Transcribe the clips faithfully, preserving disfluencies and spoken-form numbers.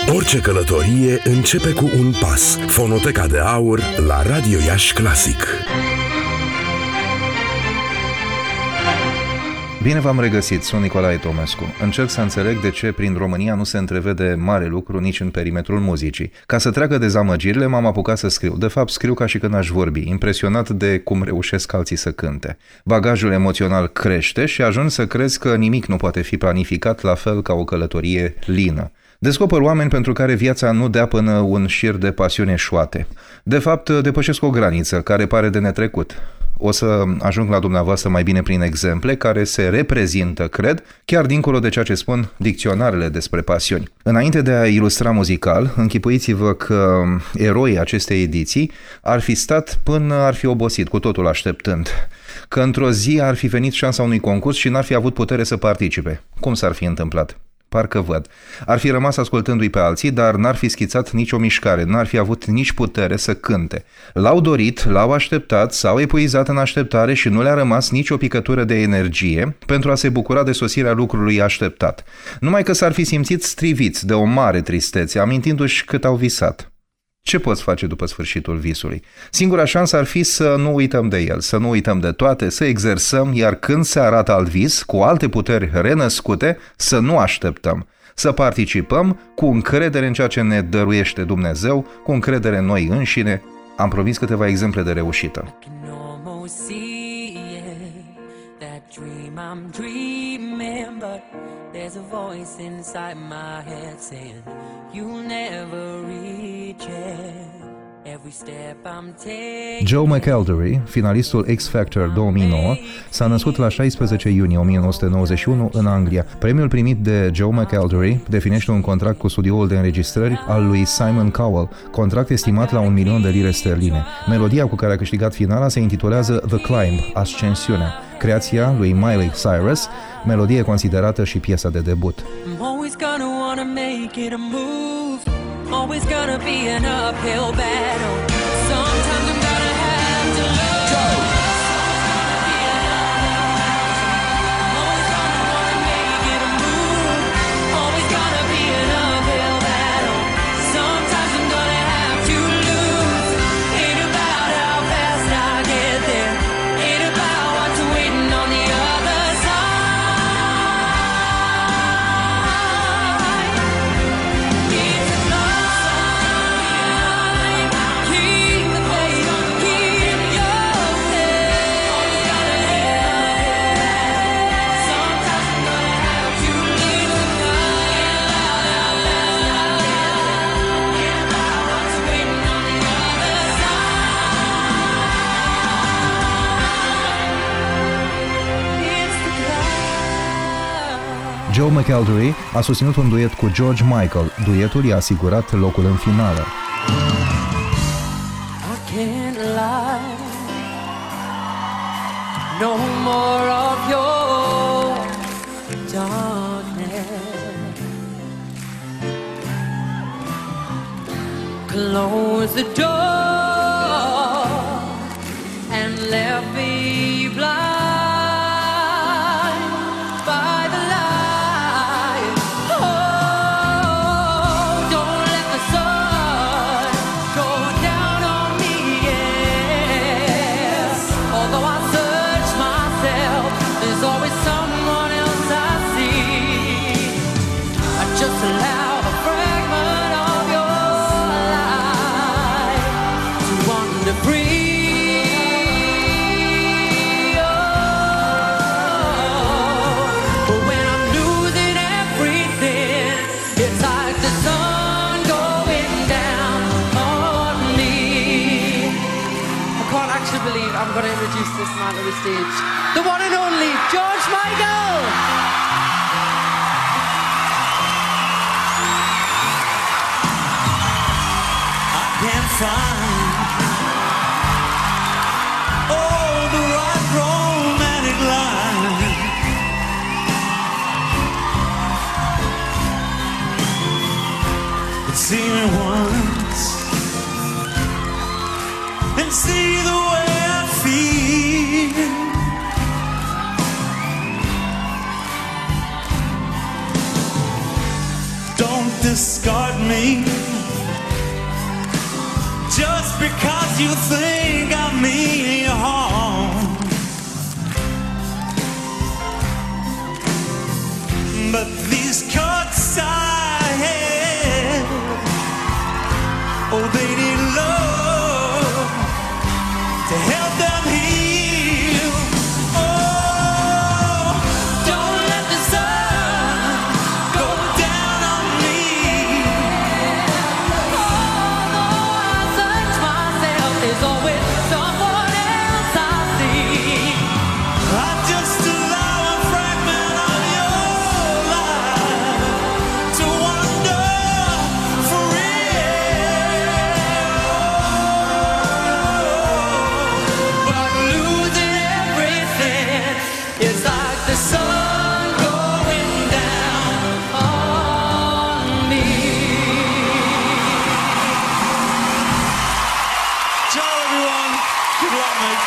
Orice călătorie începe cu un pas. Fonoteca de Aur la Radio Iași Clasic. Bine v-am regăsit, sunt Nicolae Tomescu. Încerc să înțeleg de ce prin România nu se întrevede mare lucru nici în perimetrul muzicii. Ca să treacă dezamăgirile, m-am apucat să scriu. De fapt, scriu ca și când aș vorbi, impresionat de cum reușesc alții să cânte. Bagajul emoțional crește și ajung să crezi că nimic nu poate fi planificat la fel ca o călătorie lină. Descoper oameni pentru care viața nu dea până un șir de pasiune șoate. De fapt, depășesc o graniță care pare de netrecut. O să ajung la dumneavoastră mai bine prin exemple care se reprezintă, cred, chiar dincolo de ceea ce spun dicționarele despre pasiuni. Înainte de a ilustra muzical, închipuiți-vă că eroii acestei ediții ar fi stat până ar fi obosit, cu totul așteptând. Că într-o zi ar fi venit șansa unui concurs și n-ar fi avut putere să participe. Cum s-ar fi întâmplat? Parcă văd. Ar fi rămas ascultându-i pe alții, dar n-ar fi schițat nicio mișcare, n-ar fi avut nici putere să cânte. L-au dorit, l-au așteptat, s-au epuizat în așteptare și nu le-a rămas nicio picătură de energie pentru a se bucura de sosirea lucrului așteptat. Numai că s-ar fi simțit striviți de o mare tristețe, amintindu-și cât au visat. Ce poți face după sfârșitul visului? Singura șansă ar fi să nu uităm de el, să nu uităm de toate, să exersăm, iar când se arată alt vis, cu alte puteri renăscute, să nu așteptăm, să participăm cu încredere în ceea ce ne dăruiește Dumnezeu, cu încredere în noi înșine. Am promis câteva exemple de reușită. There's a voice inside my head saying you'll never reach it. Every step I'm taking. Joe McElderry, finalistul X Factor două mii nouă, s-a născut la șaisprezece iunie o mie nouă sute nouăzeci și unu în Anglia. Premiul primit de Joe McElderry definește un contract cu studioul de înregistrări al lui Simon Cowell, contract estimat la un milion de lire sterline. Melodia cu care a câștigat finala se intitulează The Climb, Ascensiunea, creația lui Miley Cyrus, melodie considerată și piesa de debut. Joe McElderry a susținut un duet cu George Michael. Duetul i-a asigurat locul în finală. I can't lie. No more of your darkness. Close the door and left me blind. I'm going to introduce this man to the stage. The one and only George Michael! I can't find all the right romantic lines. But see me once and see the way don't decide. discard me just because you think I mean you harm. But these cuts I have, oh, they need love to help them heal. Oh, don't let the sun go down on me. Although I search myself, there's always someone else I see. I just allow a fragment of your life to wander free. But losing everything is like the sun going down on me. Ciao everyone, good luck mate.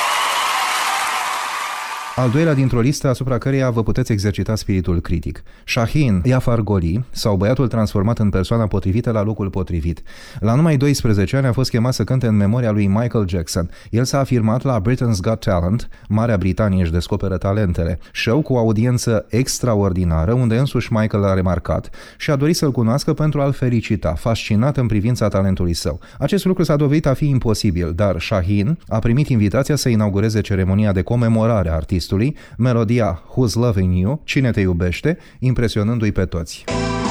Al doilea dintr-o listă asupra căreia vă puteți exercita spiritul critic. Shaheen Jafar Goli, sau băiatul transformat în persoana potrivită la locul potrivit. La numai doisprezece ani a fost chemat să cânte în memoria lui Michael Jackson. El s-a afirmat la Britain's Got Talent, Marea Britanie își descoperă talentele, show cu o audiență extraordinară, unde însuși Michael a remarcat și a dorit să-l cunoască pentru a-l felicita, fascinat în privința talentului său. Acest lucru s-a dovedit a fi imposibil, dar Shaheen a primit invitația să inaugureze ceremonia de comemorare a artistului, melodia Who's Loving You, Cine te iubește, impresionându-i pe toți.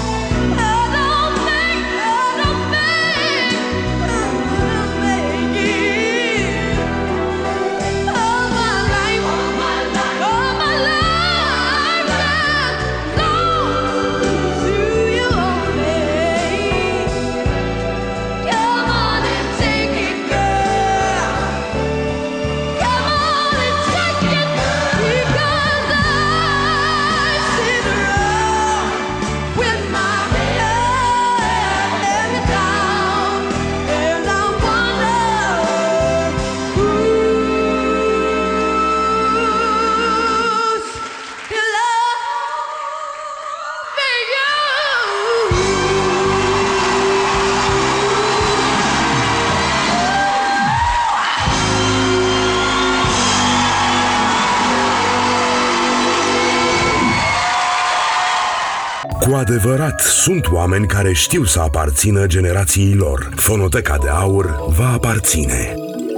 Cu adevărat, sunt oameni care știu să aparțină generației lor. Fonoteca de Aur va aparține.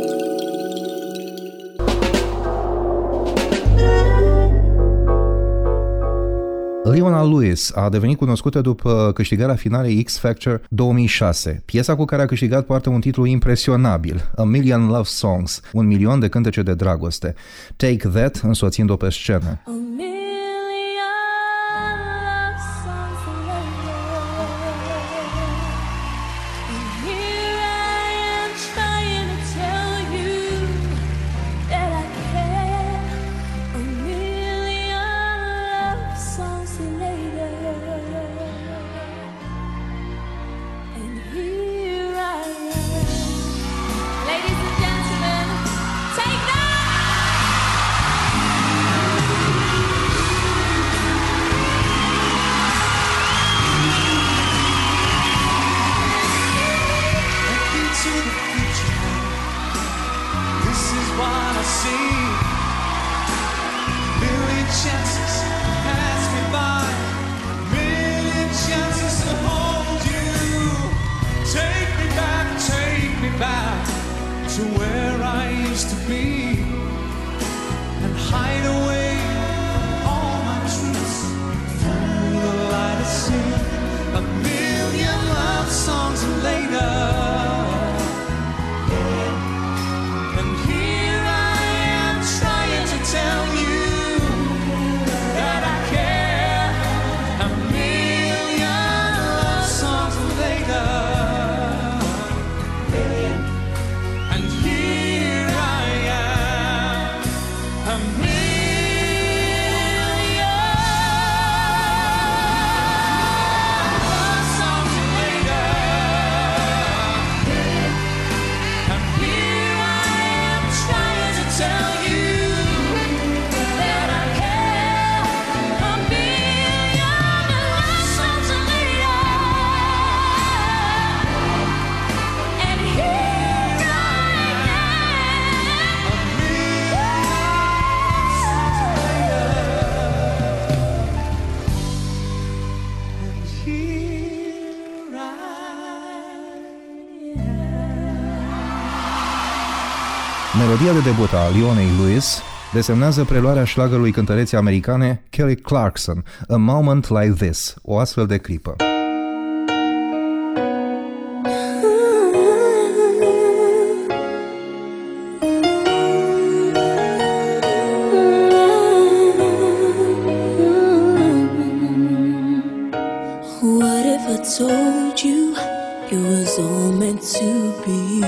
Leona Lewis a devenit cunoscută după câștigarea finalei X Factor două mii șase. Piesa cu care a câștigat poartă un titlu impresionabil, A Million Love Songs, un milion de cântece de dragoste. Take That, însoțind-o pe scenă. Melodia de debut a Leonei Lewis desemnează preluarea șlagărului cântăreții americane Kelly Clarkson, A Moment Like This, o astfel de clipă. What if I told you it was all meant to be?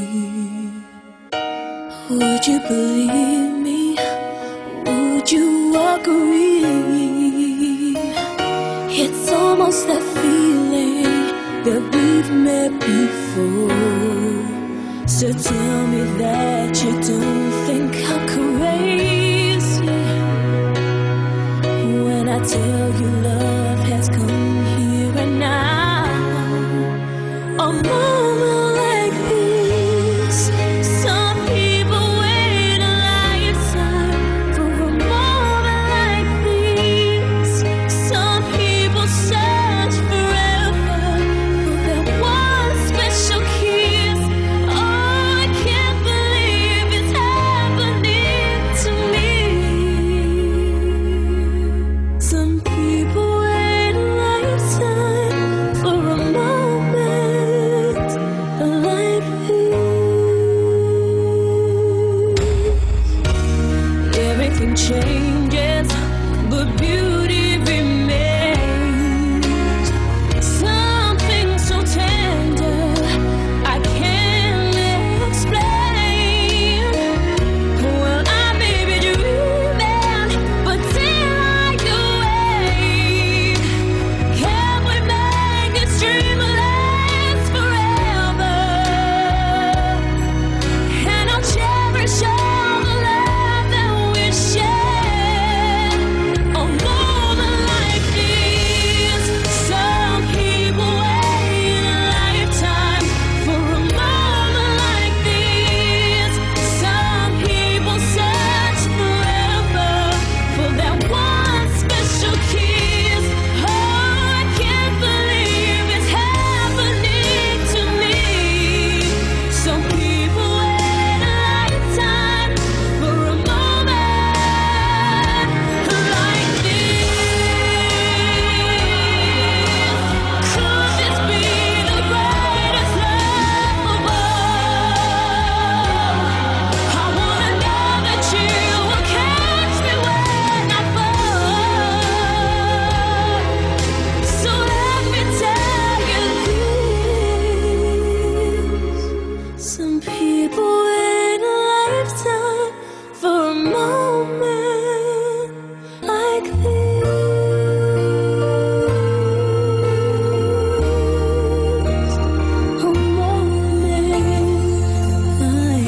Would you believe me? Would you agree? It's almost that feeling that we've met before. So tell me that you don't think I'm crazy when I tell you love has come here and now. A moment like this, some people wait a lifetime for a moment like this. Some people search forever for that one special kiss. Oh, I can't believe it's happening to me. Some people wait a lifetime for a moment like this. Everything changes, but beauty remains. Something so tender I can't explain. Well, I may be dreaming, but till I awake, can we make this dream last forever? And I'll cherish all the love that we share. A moment like this, some people wait a lifetime for a moment like this. Some people search forever for that one special kiss. Oh, I can't believe it's happening to me. Some people wait a lifetime for a moment like this. Could this be the greatest love of all? I wanna know that you will catch me when I fall. So let me tell you this. Some people wait a lifetime for a moment like this. A moment like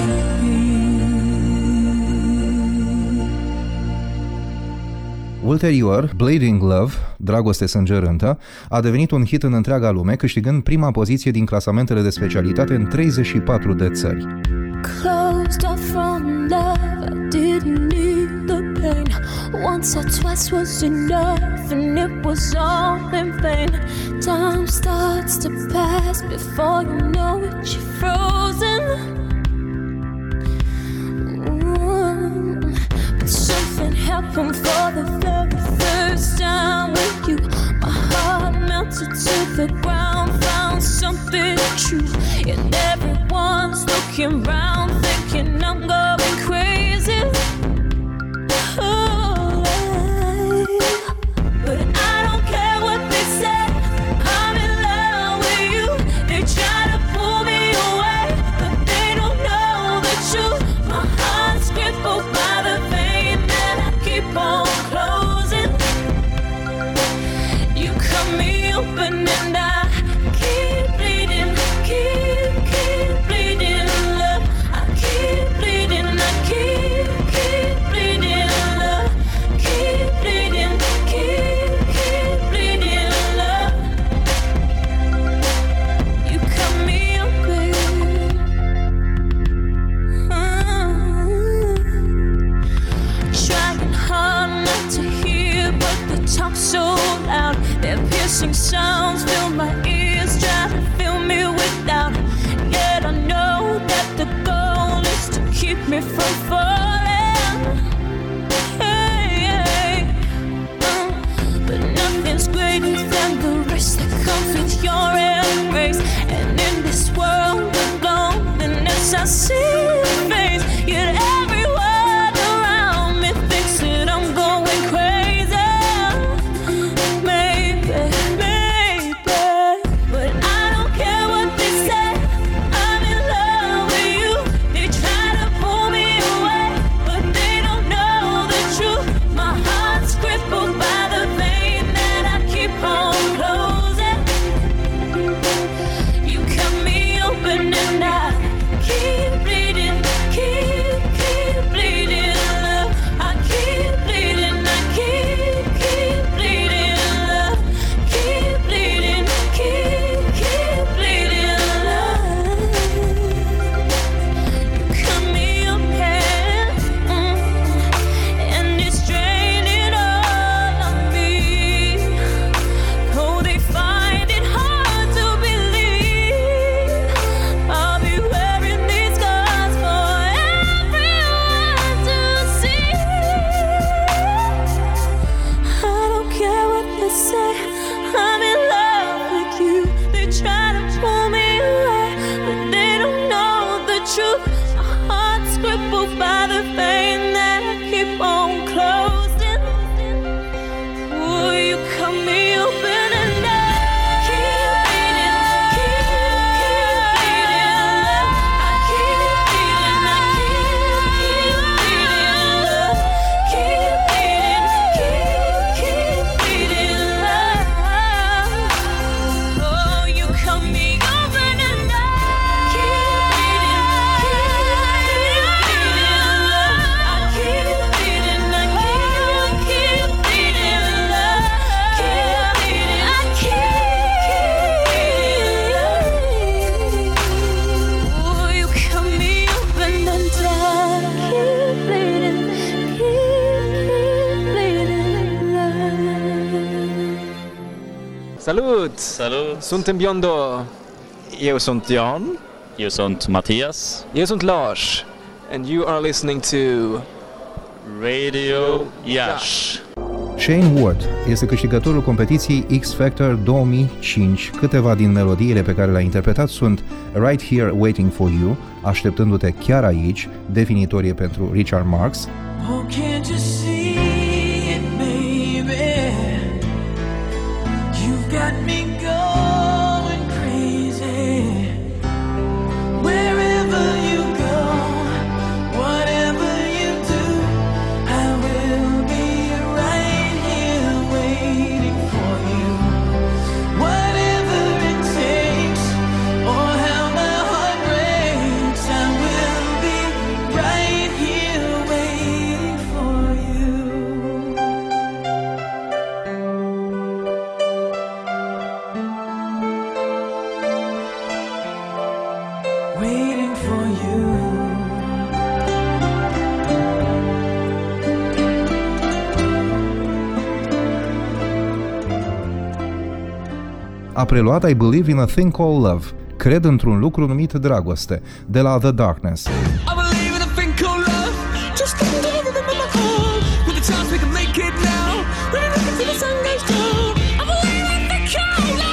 this. Ulterior, Bleeding Love, Dragoste sângerântă, a devenit un hit în întreaga lume, câștigând prima poziție din clasamentele de specialitate în treizeci și patru de țări. Closed off from love, I didn't need the pain. Once or twice was enough, and it was all in vain. Time starts to pass before you know it, you're frozen. Mm. But something happened for the very first time with you. My heart melted to the ground, found something true, and everyone's looking round, thinking I'm going crazy. Oh, but I don't care what they say. I'm in love with you. They try to pull me away, but they don't know the truth. My heart's crippled by the pain that I keep on closing. You cut me open and I keep bleeding, keep, keep bleeding. Love, I from falling. Hey, hey. Mm. But nothing's greater than the rest that comes with your embrace. And in this world of loneliness, I see your face. Yet every word around me thinks that I'm going crazy. Maybe, maybe, but I don't care what they say. I'm in love with you. They try to pull me away, but they don't know the truth. My heart's crippled by the vein that I keep on closing. You cut me open and I keep bleeding, keep, keep bleeding, love. I keep bleeding, I keep, keep bleeding, love. Keep bleeding, keep, keep bleeding, love. You cut me open, mm, and it's draining all of me. Oh, they find it hard to believe I'll be wearing these scars for everyone to see. I don't care what they say. I'm in love with you. They try to pull me away, but they don't know the truth. My heart's crippled by the vein that I keep on closing. Will you cut me open and I keep bleeding, keep, keep bleeding, love. I keep bleeding, I keep, keep bleeding, love. Keep bleeding, keep, keep bleeding, love. Oh, you cut me open and I keep bleeding, keep, keep bleeding, love. I keep bleeding, I keep, keep bleeding, love. Keep bleeding, I keep, keep bleeding. Oh, you cut me open and I keep bleeding, keep, keep bleeding, love. Salut! Salut! Suntem Biondo. Eu sunt Jan. Eu sunt Mattias. Eu sunt Lars. And you are listening to Radio Iași. Shane Ward este câștigătorul competiției X Factor două mii cinci. Câteva din melodiile pe care le-a interpretat sunt Right Here Waiting For You, Așteptându-te chiar aici, definitorie pentru Richard Marx, Oh, can't you see it, baby? You've got me going crazy. Wherever you go, whatever you do, I will be right here waiting for you. Whatever it takes, or how my heart breaks, I will be right here waiting for you. Waiting for you. a preluat I Believe in a Thing Called Love, Cred într-un lucru numit dragoste, de la The Darkness. I believe in a thing called love. Just a little rhythm in my heart. With a chance we can make it now. When I look until the sun goes down. I believe in the called love.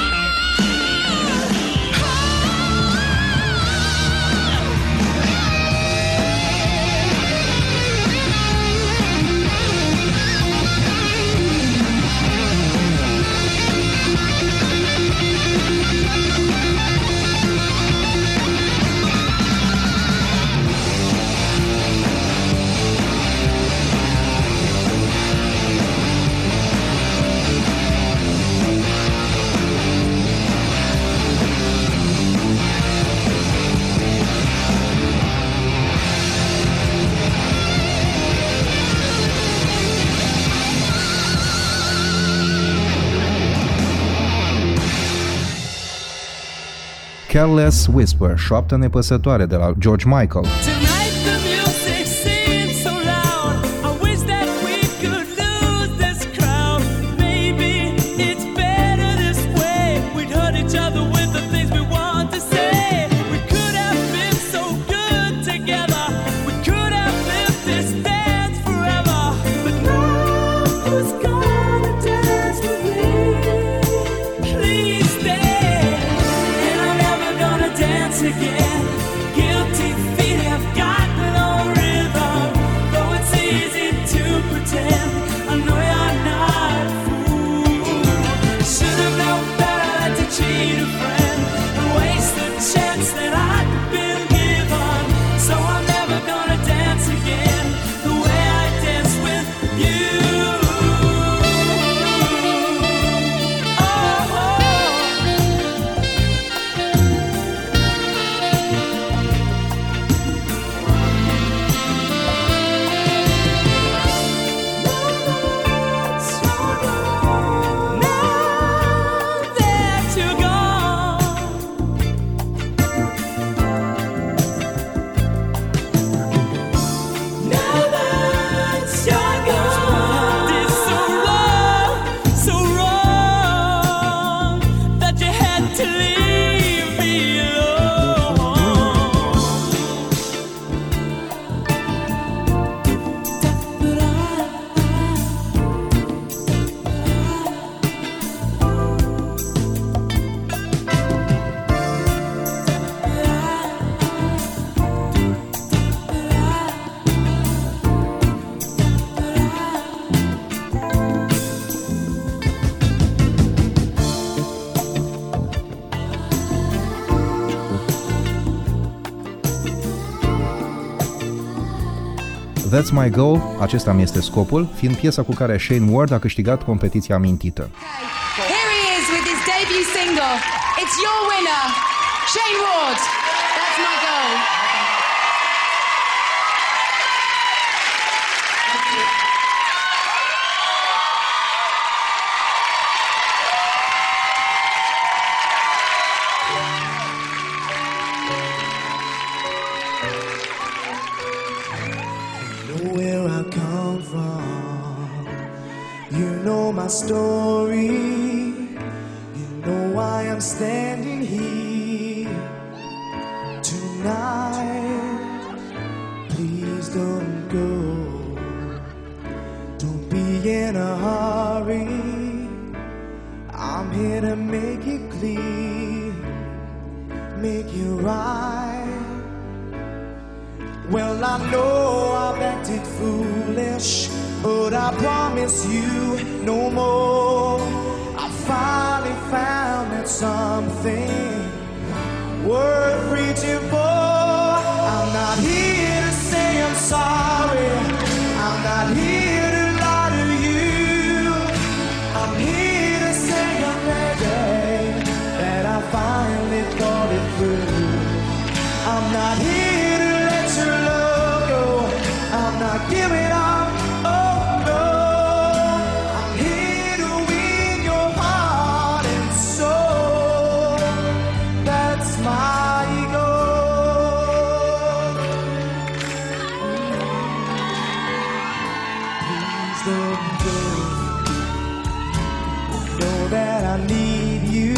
Careless Whisper, șoaptă nepăsătoare de la George Michael. Tonight the music seems so loud. I wish that we could lose this crowd. Maybe it's better this way. We'd hurt each other with the things we want to say. We could have been so good together. We could have That's My Goal, acesta mi este scopul, fiind piesa cu care Shane Ward a câștigat competiția amintită. Here he is with his debut single. It's your winner, Shane Ward. That's My Goal. Where I come from, you know my story, you know why I'm standing here tonight. Please don't go, don't be in a hurry, I'm here to make it clear, make it right. Well, I know I've acted foolish, but I promise you no more. I finally found that something worth reaching for. I'm not here to say I'm sorry, I'm not here to lie to you. I'm here to say I'm ready, that I finally thought it through. I'm not here to let your love go, I'm not giving up, oh no. I'm here to win your heart and soul, that's my goal. Please don't go, know that I need you,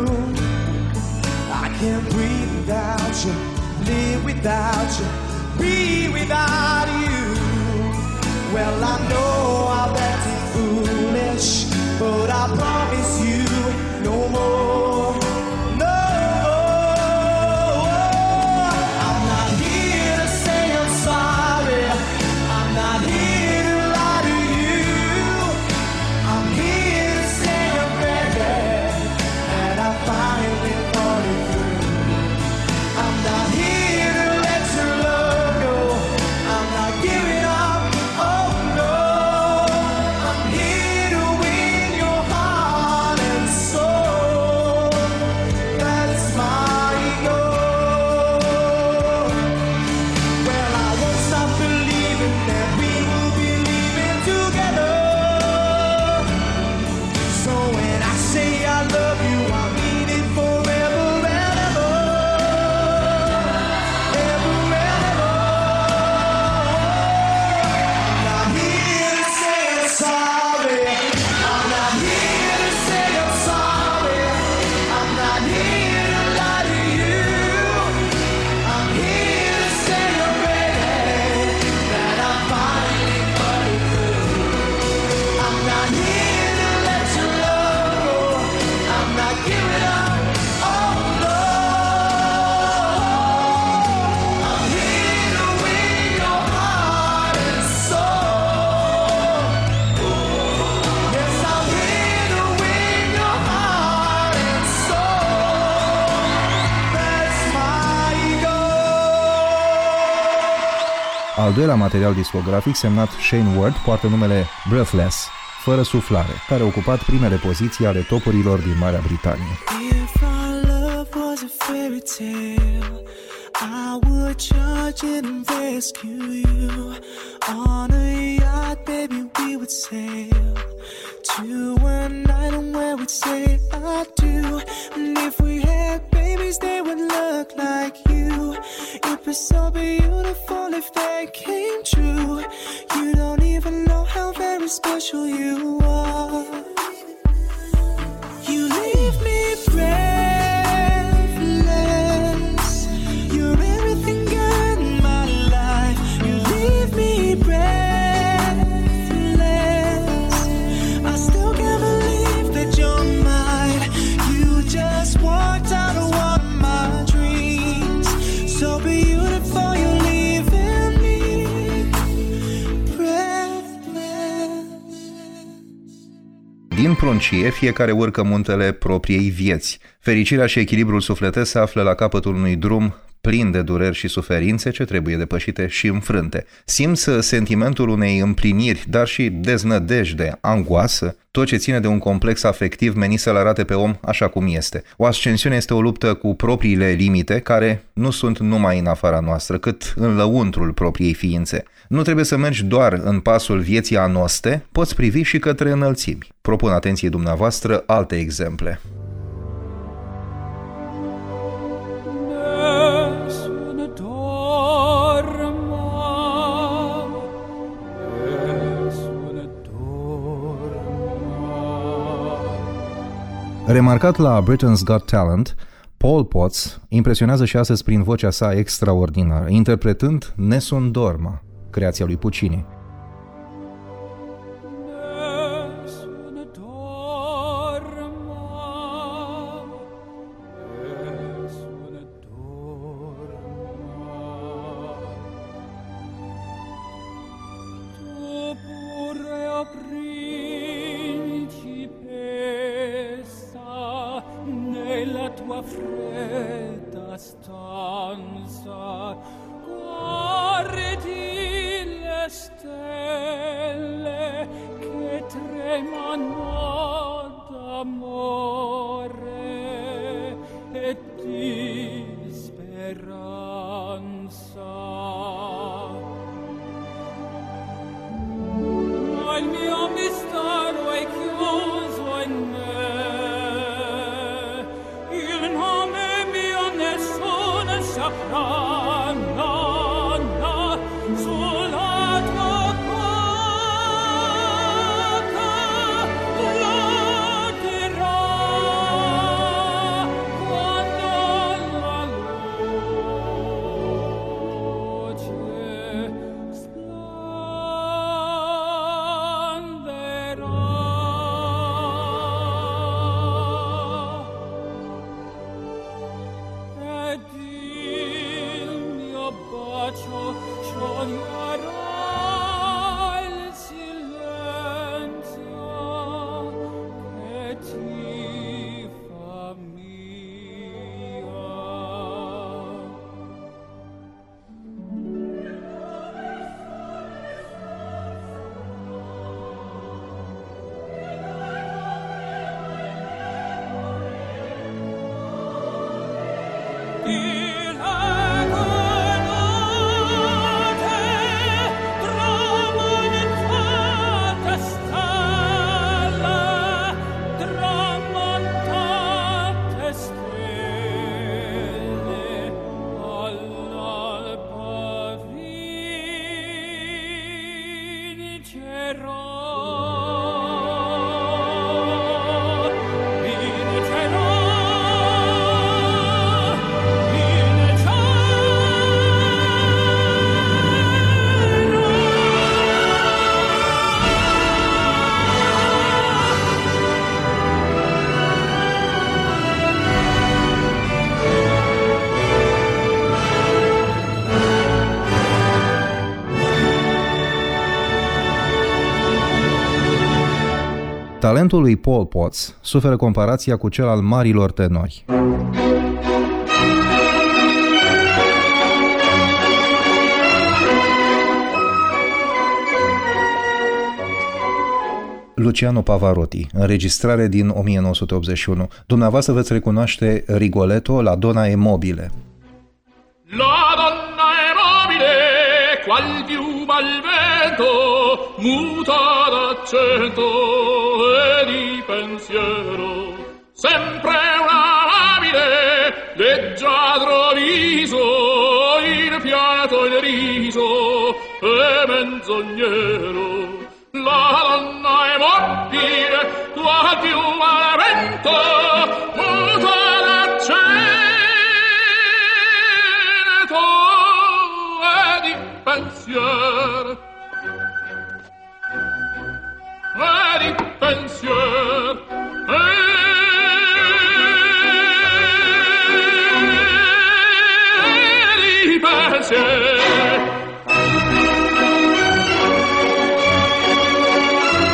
I can't breathe without you, live without you, be without you. Well, I know I've acted foolish, but I promise you no more, no more. I'm not here to say I'm sorry, I'm not here to lie to you. I'm here to say I'm ready, that I finally thought it through. I'm not here to let your love go, I'm not giving up, oh no. I'm here to win your heart and soul, that's my goal. Well, I won't stop believing that we will be leaving together. So when I say I love you, I mean it forever and ever. Ever and ever. I'm not here to say I'm sorry, I'm not here to say I'm sorry, I'm not here to lie to you. I'm here to say I'm ready, that I finally thought it through. I'm not here to let your love go, I'm not giving up, oh no. I'm here to win your heart and soul. Yes, I'm here to win your heart and soul. That's my goal. Al doilea material discografic semnat Shane Ward poartă numele Breathless, fără suflare, care a ocupat primele poziții ale topurilor din Marea Britanie. If our love was a fairy tale, I would charge in and rescue you. On a yacht, baby, we would sail to an island where we'd say I do. And if we had babies, they would look like you. It'd be so beautiful if they came true. You don't even know how very special you are. You leave me breathless. You're everything good in my life. You leave me breathless. I still can't believe that you're mine. You just walked out of one of my dreams. So beautiful, you're leaving me breathless. Din pruncie, fiecare urcă muntele propriei vieți. Fericirea și echilibrul sufletesc se află la capătul unui drum plin de dureri și suferințe ce trebuie depășite și înfrânte. Simți sentimentul unei împliniri, dar și deznădejde, angoasă, tot ce ține de un complex afectiv menit să-l arate pe om așa cum este. O ascensiune este o luptă cu propriile limite, care nu sunt numai în afara noastră, cât în lăuntrul propriei ființe. Nu trebuie să mergi doar în pasul vieții anoste, poți privi și către înălțimi. Propun atenției dumneavoastră alte exemple. Remarcat la Britain's Got Talent, Paul Potts impresionează și astăzi prin vocea sa extraordinară, interpretând Nessun Dorma, creația lui Puccini. Talentul lui Paul Potts suferă comparația cu cel al marilor tenori. Luciano Pavarotti, înregistrare din o mie nouă sute optzeci și unu. Dumneavoastră veți recunoaște Rigoletto la Donna è mobile. La donna è mobile, qual piuma al vento, muta d'accento e di pensiero. Sempre una amabile, leggiadro viso, il fiato il riso e menzognero. La donna è mobile, qual piuma al vento, muta d'accento e di pensiero. E di pensiero. E di pensiero.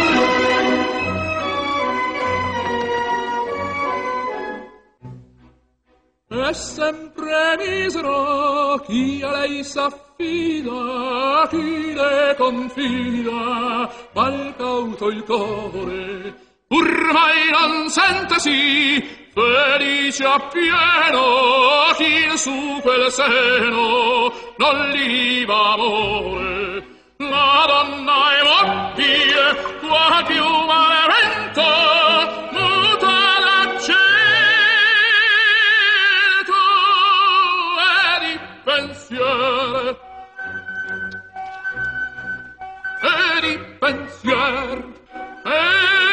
sempre misero, chi a lei s'affida, chi le confida, mal cauto il cuore, pur mai non sente sì, felice appieno, chi su quel seno non li va amore. La donna è mobile, qua più malevento, muta l'accento e di pensier, e di pensier, e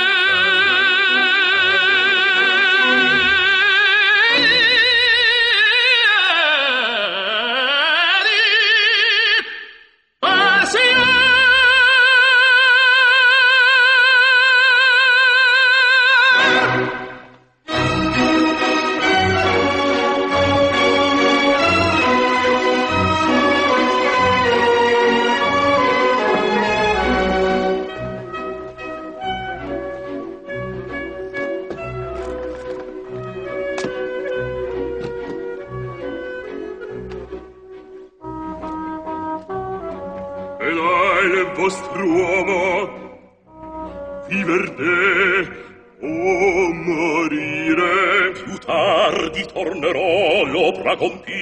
Uomo, viver te o morire, più tardi tornerò l'opera compire.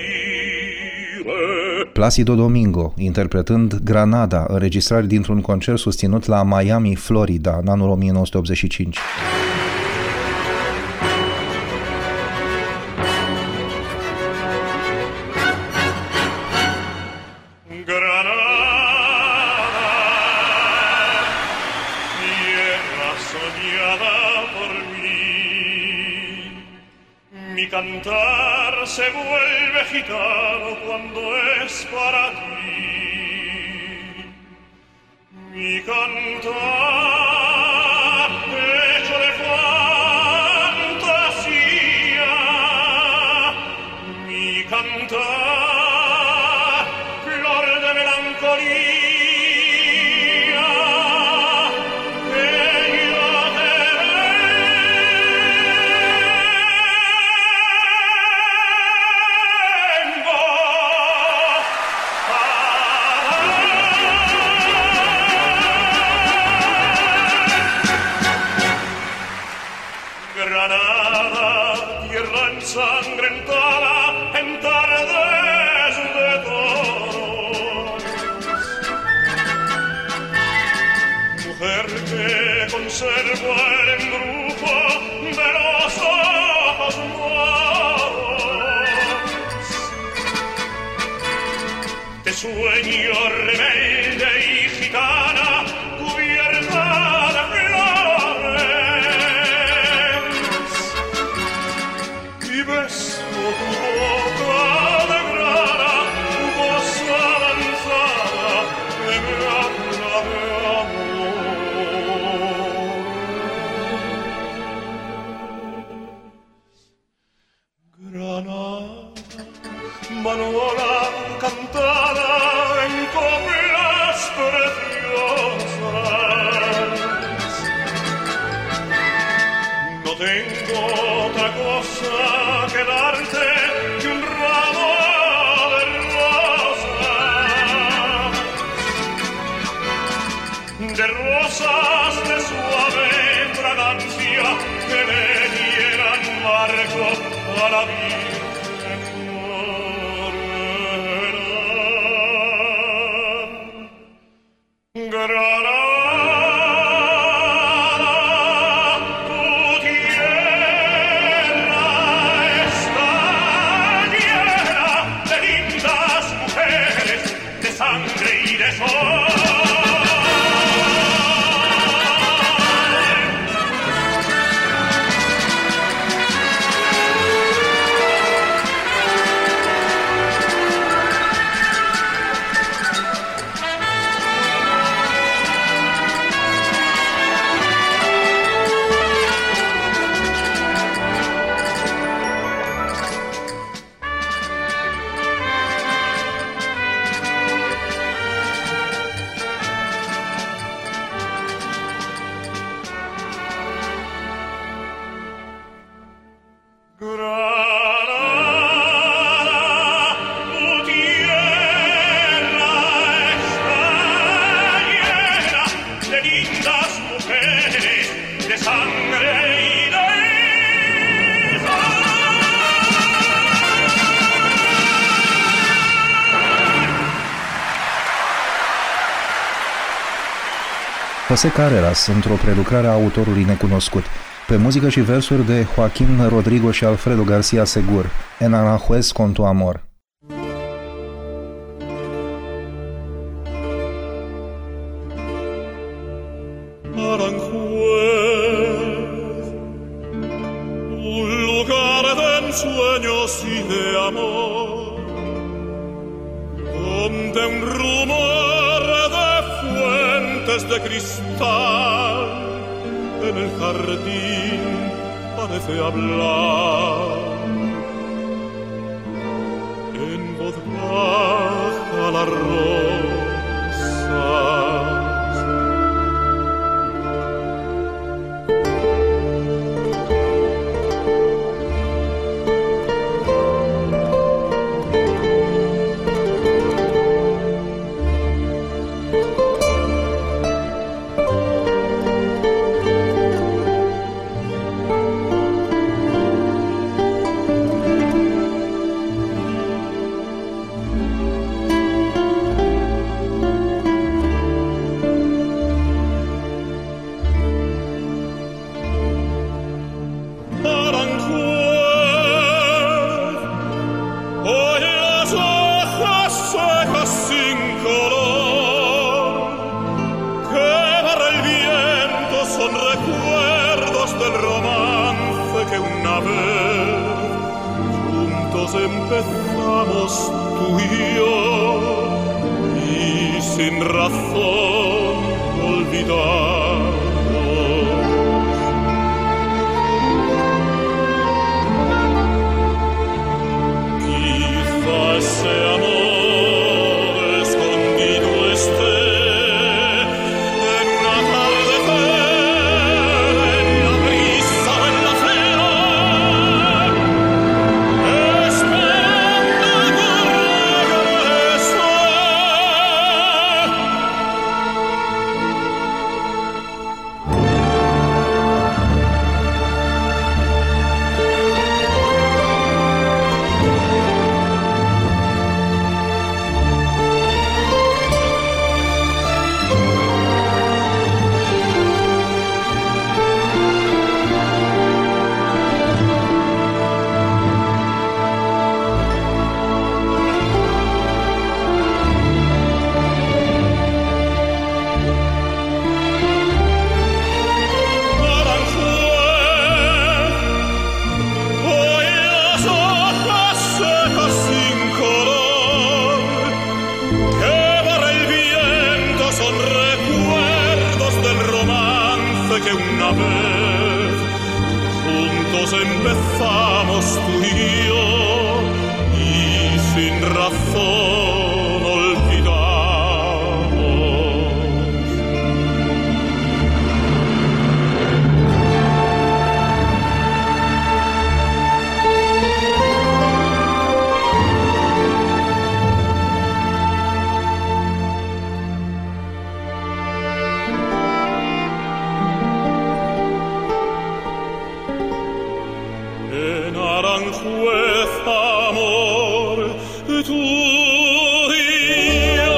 Placido Domingo, interpretând Granada, înregistrare dintr-un concert susținut la Miami, Florida, în anul o mie nouă sute optzeci și cinci. Cantar se vuelve gitano cuando es para ti. Mi cantar hecho de fantasía. Mi cantar flor de melancolía. Ensangrentada en tardes de toros, mujer que conserva el embrujo de los ojos moros, de sueño rebelde y gitana cubierta de flores, y beso tu boca de grana, tu voz avanzada que me habla de amor. Granada, Manola cantada en coplas preciosas, no tengo otra cosa que darte que un ramo de rosas, de rosas de suave fragancia que le dieran marco a la Virgen morena. Granada, sangre y de sol. José Carreras, într-o prelucrare a autorului necunoscut, pe muzică și versuri de Joaquín Rodrigo și Alfredo García Segur, En Aranjuez con tu amor. Aranjuez, un lugar de ensueños y de amor, donde un rumor de fuentes de cristal en el jardín parece hablar. En voz baja la rosa empezamos tú y yo y sin razón olvidarnos. Quizá ese amor escondido esté en un atardecer, en la brisa, en la flor. Que una vez juntos empezamos tú y yo y sin razón olvidamos. En Aranjuez, amor, tú y yo.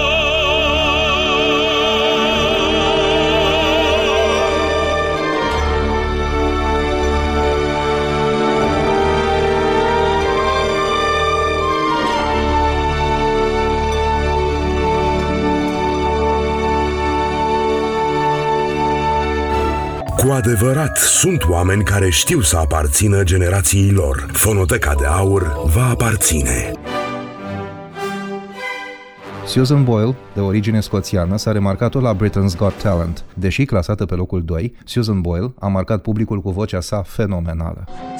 Cu adevărat, sunt oameni care știu să aparțină generației lor. Fonoteca de Aur va aparține. Susan Boyle, de origine scoțiană, s-a remarcat-o la Britain's Got Talent. Deși clasată pe locul doi, Susan Boyle a marcat publicul cu vocea sa fenomenală.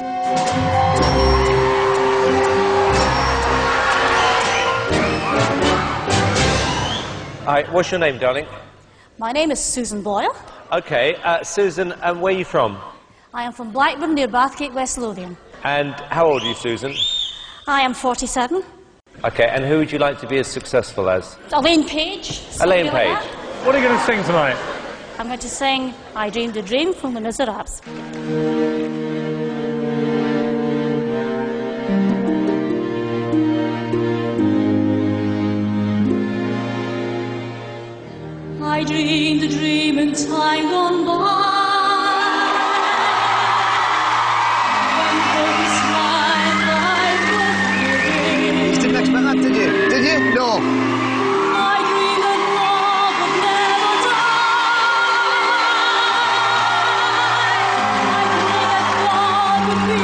Hi, what's your name, darling? My name is Susan Boyle. Okay, uh, Susan, and where are you from? I am from Blackburn near Bathgate, West Lothian. And how old are you, Susan? I am forty-seven. Okay, and who would you like to be as successful as? Elaine Page. Elaine Page. Like what are you going to sing tonight? I'm going to sing I Dreamed a Dream from the Miserables. I dreamed a dream and time gone by. When hope smiled, life was giving. You didn't expect that, did you? Did you? No. I dreamed that love would never die. I prayed that God would be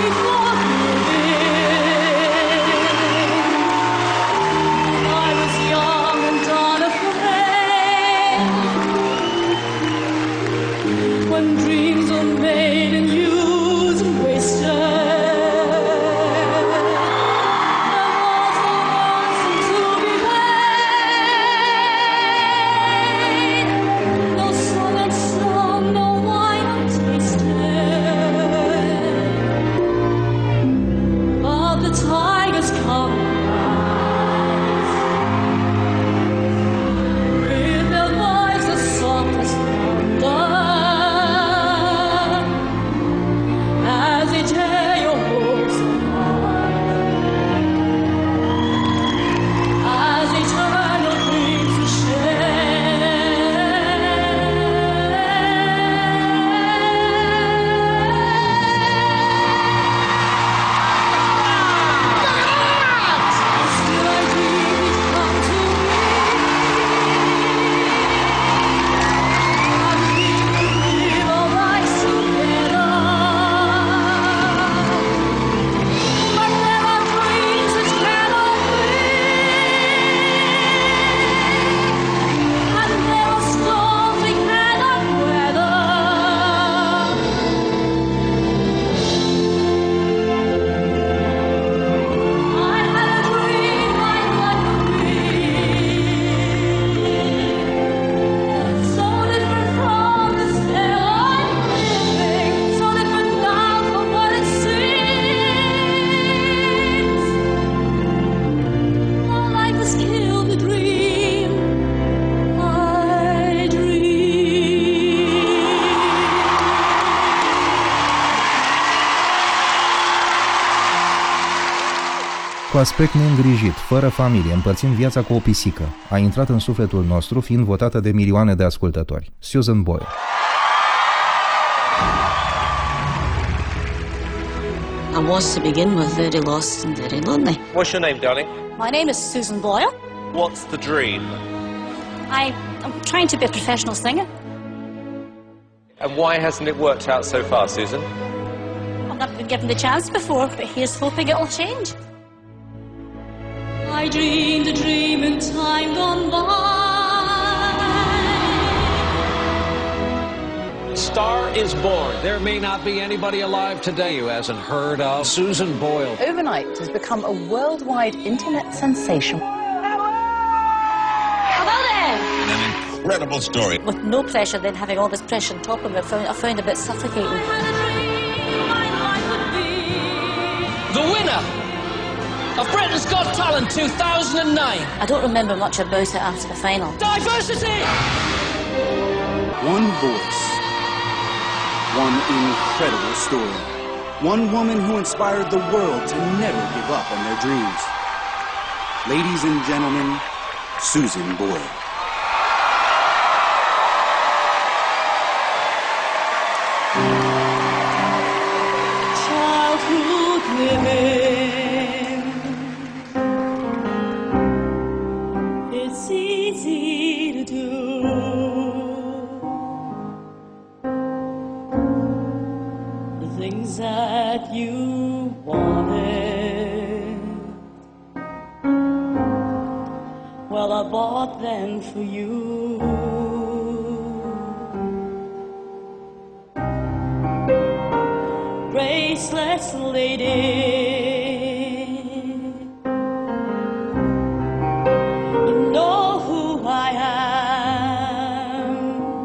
forgiving. I was young and unafraid. When dreams are made and used and wasted, Cu aspect neîngrijit, fără familie, împărțind viața cu o pisică, a intrat în sufletul nostru, fiind votată de milioane de ascultători. Susan Boyle. I was, to begin with, very lost and very lonely. What's your name, darling? My name is Susan Boyle. What's the dream? I am trying to be a professional singer. And why hasn't it worked out so far, Susan? I've never been given the chance before, but here's hoping it'll change. I dreamed a dream in time gone by. Star is born. There may not be anybody alive today who hasn't heard of Susan Boyle. Overnight has become a worldwide internet sensation. Hello there! An incredible story. With no pressure, then having all this pressure on top of me, I found, I found a bit suffocating. The winner of Britain's Got Talent two thousand nine. I don't remember much about it after the final. Diversity! One voice. One incredible story. One woman who inspired the world to never give up on their dreams. Ladies and gentlemen, Susan Boyle. Childhood living, it's easy to do. The things that you wanted, well, I bought them for you. Graceless lady, you know who I am.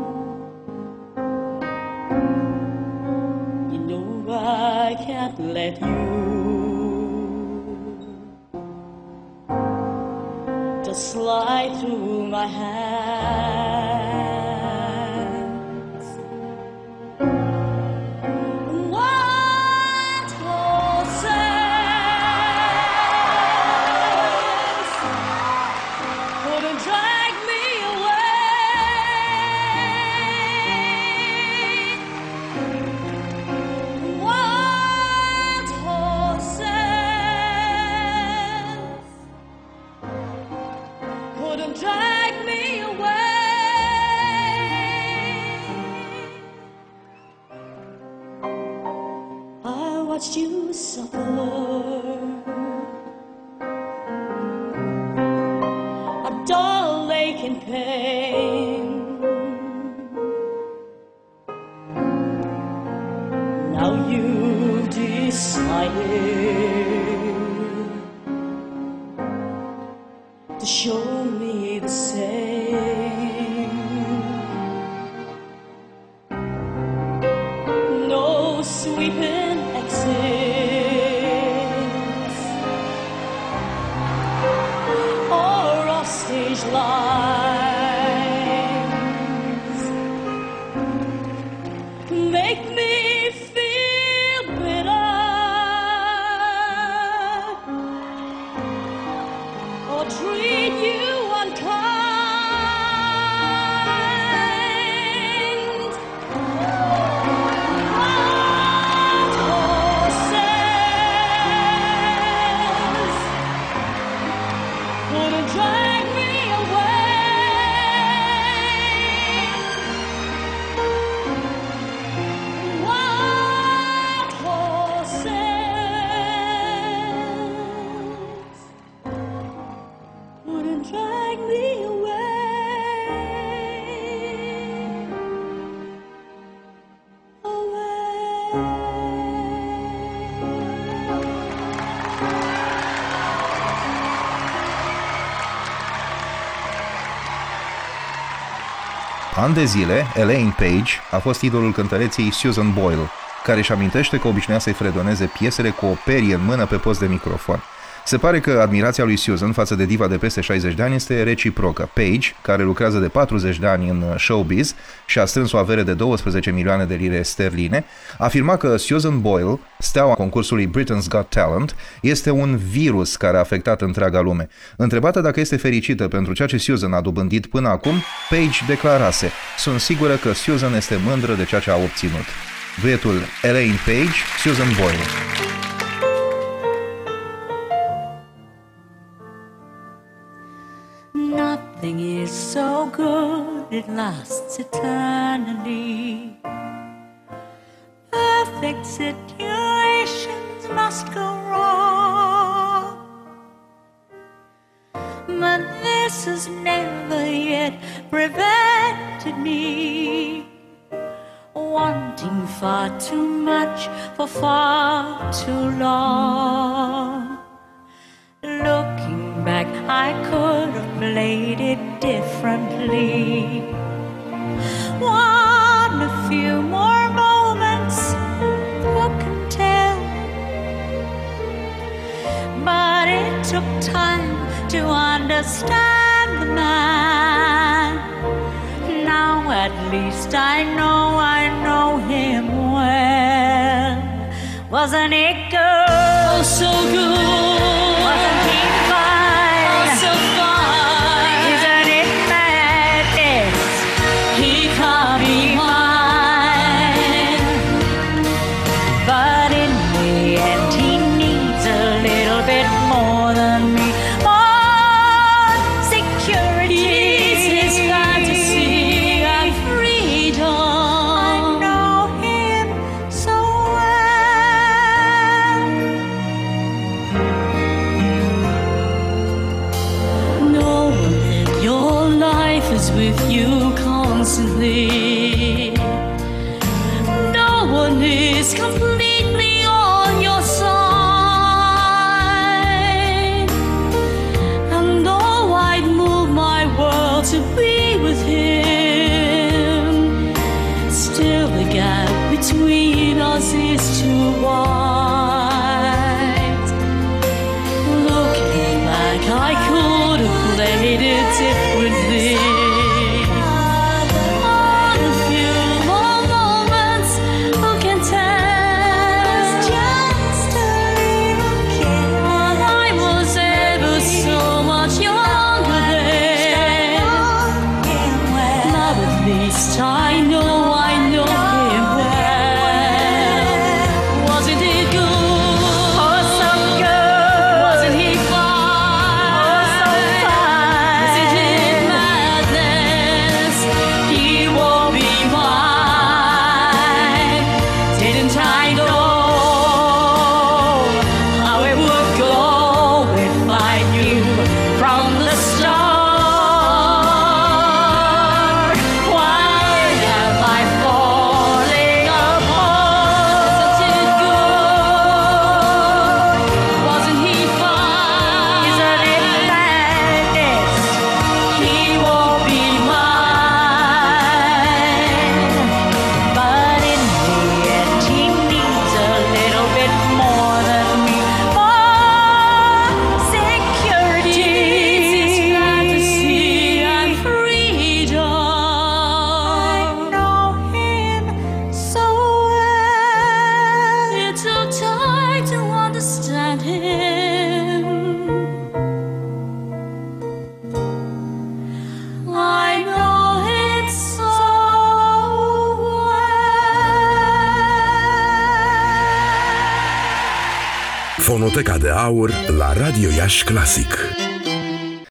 You know I can't let you just slide through my hands. What horses couldn't drag me away? drag me away. I watched you suffer a dull ache and pain. Now you've decided to show me the same. No sweeping exits or offstage lines make me feel bitter or treat you unkind. Wild horses couldn't drag me away. Wild horses wouldn't drag me away. Ani de zile, Elaine Paige a fost idolul cântăreței Susan Boyle, care își amintește că obișnuia să-i fredoneze piesele cu o perie în mână pe post de microfon. Se pare că admirația lui Susan față de diva de peste șaizeci de ani este reciprocă. Page, care lucrează de patruzeci de ani în showbiz și a strâns o avere de douăsprezece milioane de lire sterline, afirma că Susan Boyle, steaua concursului Britain's Got Talent, este un virus care a afectat întreaga lume. Întrebată dacă este fericită pentru ceea ce Susan a dobândit până acum, Page declarase: "Sunt sigură că Susan este mândră de ceea ce a obținut." Duetul Elaine Paige, Susan Boyle. Nothing is so good it lasts eternally. Perfect situations must go wrong, but this has never yet prevented me wanting far too much for far too long. Looking back, I could have played it differently. Want a few more moments, who can tell? But it took time to understand the man. Now at least I know I know him well. Wasn't it good? Oh, so good. Wasn't he fine? Oh, so fine. Isn't it madness? He can't be mine. But in the end, he needs a little bit more than me. More security. It's his fantasy and freedom. I know him so well. No one in your life is with you constantly. No one is completely on your side. And though I'd move my world to be with him, still the gap between us is too wide. Looking back, I could have played it differently. On a few more moments, who can tell? Just a little kid. Well, I was ever so much younger then. Now at least I know I know him well. Wasn't it good? Oh, so good. Wasn't he fine? Fonoteca de Aur la Radio Iași Clasic.